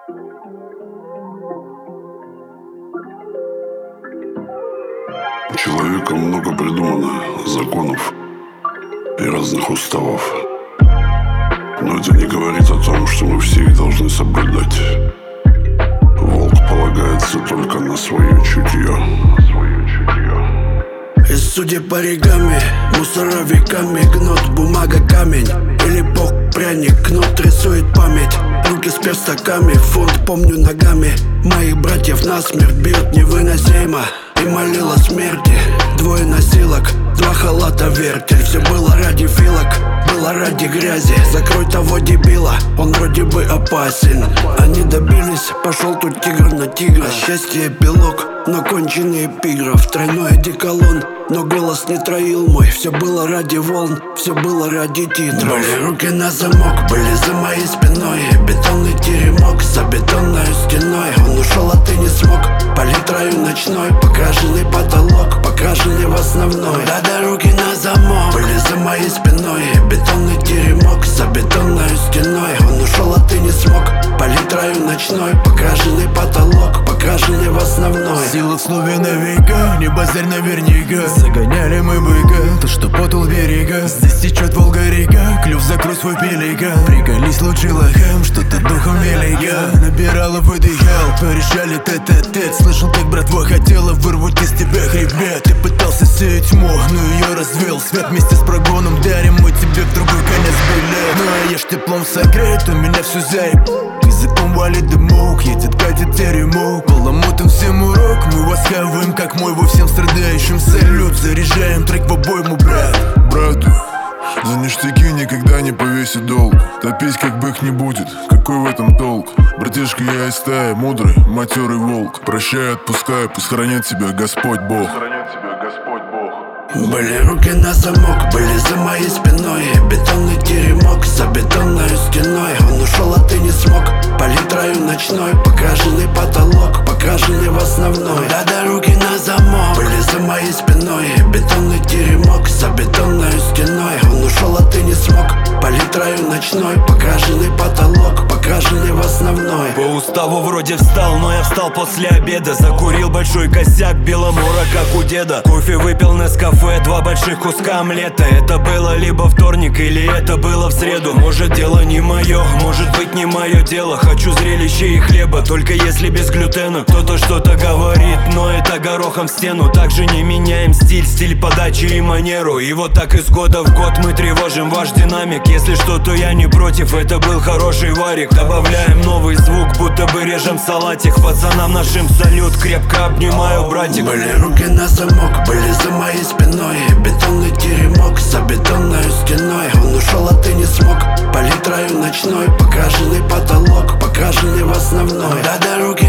У человека много придумано законов и разных уставов, но это не говорит о том, что мы все их должны соблюдать. Волк полагается только на свое чутье. Из судеб оригами, мусора веками гнут, бумага камень или бог пряник, кнут рисует память. Руки с перстаками, фунт помню ногами. Моих братьев насмерть бьют невыносимо. И молила смерти, двое носилок, два халата вертель. Все было ради филок, было ради грязи. Закрой того дебила, он вроде бы опасен. Они добились, пошел тут тигр на тигра. Счастье эпилог, но конченый эпиграф. Тройной одеколон, но голос не троил мой. Все было ради волн, все было ради титров. Были руки на замок, были за моей спиной. Бетонный теремок за бетонной стеной. Он ушел, а ты не смог. Палитрою ночной, покрашенный потолок, покрашенный в основной. Да-да, руки на замок, были за моей спиной. Бетонный теремок за бетонной стеной. Он ушел, а ты не смог. Палитрою ночной, покрашенный потолок, покрашенный в основной. Сила в слове на века, не базарь наверняка. Загоняли мы быка, то что потул берега. Здесь течет Волга-река, клюв закрой свой пеликан. Приколись лучше лохам, что-то духом велика. Набирала, выдыхал, порешали тет-а-тет. Слышал, как братва хотела вырвать из тебя хребет. Ты пытался сеять тьму, но ее развел. Свет вместе с прогоном дарим мы тебе в другой конец билет. Ну а я ж теплом согрет, у меня все заеб. Языком валит дымок, едет, катит теремок. Баламутом всем урок, мы восхаваем, как мой во всем страдающим салют. Заряжаем трек в обойму, брат. Брату за ништяки никогда не повесит долг. Топить как бык не будет, какой в этом толк? Братишка, я из стаи, мудрый, матерый волк. Прощай, отпускай, пусть хранит тебя Господь Бог. Были руки на замок, были за моей спиной. Бетонный теремок за бетонной стеной. Он ушел, а ты не смог. Палитрою ночной, покрашенный потолок, покрашенный в основной. Да-да, руки на замок, были за моей спиной. Бетонный теремок за бетонной стеной. Он ушел, а ты не смог. Палитрою ночной, покрашенный потолок, покрашенный в основной. По уставу вроде встал, но я встал после обеда. Закурил большой косяк беломора, как у деда. Кофе выпил на кафе, два больших куска омлета. Это было либо вторник, или это было в среду. Может, дело не мое, может быть, не мое дело. Хочу зрелища и хлеба, только если без глютена. Кто-то что-то говорит, но это горохом в стену. Также не меняем стиль подачи и манеру. И вот так из года в год мы тревожим ваш динамик. Если что, то я не против, это был хороший варик. Добавляем новый звук, будто бы режем салатик. Пацанам нашим салют, крепко обнимаю, братик. Были руки на замок, были за моей спиной. Бетонный теремок за бетонной стеной. Он ушел, а ты не смог. Палитрою ночной, покрашенный потолок, покрашенный в основной. Да-да, руки